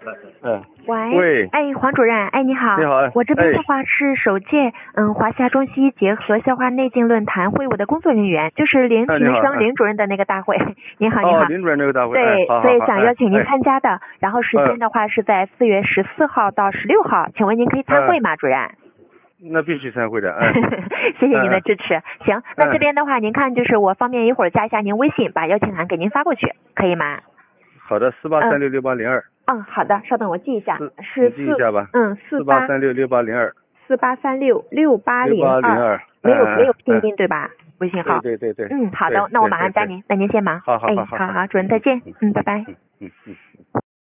嗯， 喂， 喂， 哎，黄主任，哎，你好， 你好， 我这边的话是首届华夏中西医结合消化内镜论坛会务的工作人员，就是林你好庭生林主任的那个大会。您好，您好。 林主任那个大会， 对， 好， 所以想邀请您哎参加的，然后时间的话是在4月14号到16号，请问您可以参会吗，主任？ 那必须参会的， 谢谢您的支持。行，那这边的话，您看就是我方便一会儿加一下您微信，把邀请函给您发过去，可以吗？ 好的，48366802。 好的，稍等我记一下，是记一下吧。 48366802。48366802。没有拼音对吧？微信号。 对。 好的，那我马上加您，那您先忙。 好， 主任再见。拜拜。